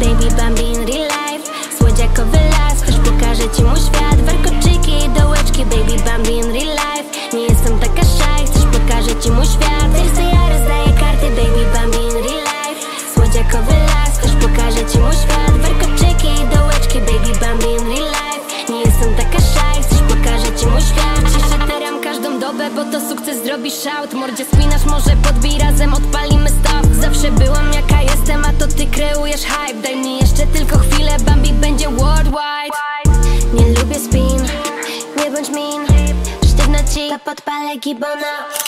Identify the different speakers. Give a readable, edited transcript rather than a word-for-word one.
Speaker 1: baby Bambi in real life. Słodziakowy las, też pokażę ci mój świat. Warkoczyki i dołeczki, baby Bambi in real life. Nie jestem taka shy, też pokażę ci mój świat. Wiesz, ja rozdaję karty, baby Bambi in real life. Słodziakowy las, też pokażę ci mój świat. Warkoczyki i dołeczki, baby Bambi in real life. Nie jestem taka shy, też pokażę ci mój świat. Ciszę teram każdą dobę, bo to sukces zrobi shout. Mordzie spinasz, może podbij, razem odpalimy stop. Zawsze byłam jaka jestem, a to ty kreujesz hype. Daj mi jeszcze tylko chwilę, Bambi będzie worldwide. Nie lubię spin, nie bądź min. Sztywno ci, to podpalę gibona.